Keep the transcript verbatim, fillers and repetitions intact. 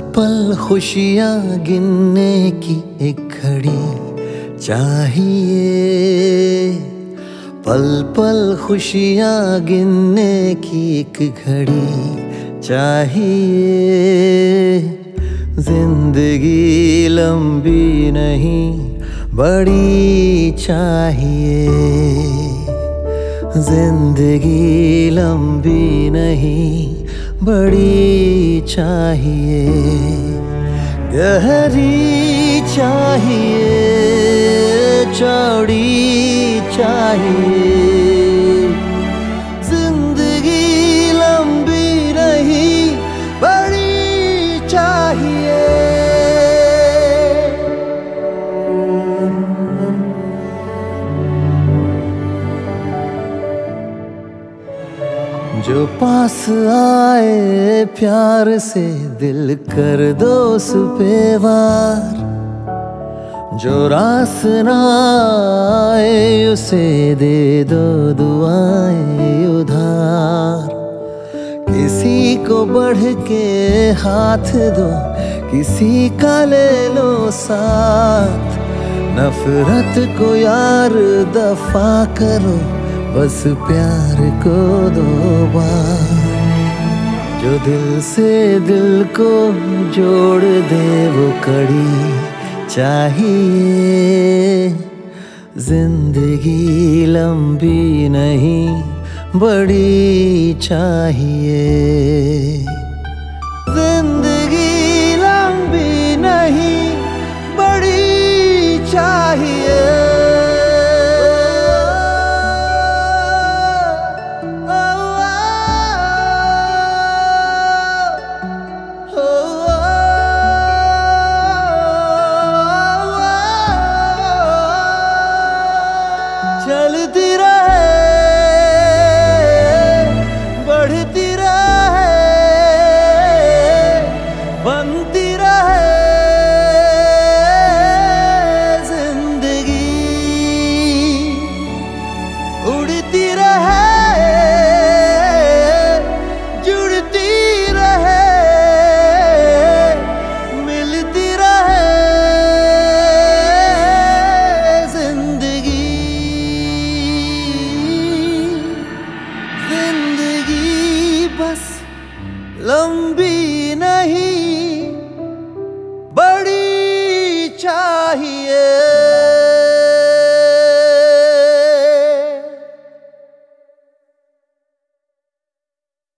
पल खुशियाँ गिनने की एक घड़ी चाहिए। पल पल खुशियाँ गिनने की एक घड़ी चाहिए। जिंदगी लंबी नहीं बड़ी चाहिए। जिंदगी लंबी नहीं बड़ी चाहिए। गहरी चाहिए, चौड़ी चाहिए। जिंदगी लंबी नहीं बड़ी चाहिए। जो पास आए प्यार से दिल कर दो उस पे वार। जो रास ना आए उसे दे दो दुआएं उधार। किसी को बढ़ के हाथ दो, किसी का ले लो साथ। नफरत को यार दफा करो, बस प्यार को दो बार। जो दिल से दिल को जोड़ दे वो कड़ी चाहिए। जिंदगी लंबी नहीं बड़ी चाहिए। जिंदगी लंबी नहीं बड़ी चाहिए। चलती रहे, बढ़ती रहे, बनती रहे जिंदगी। उड़ती रहे, जुड़ती रहे, मिलती रहे जिंदगी। बस लंबी नहीं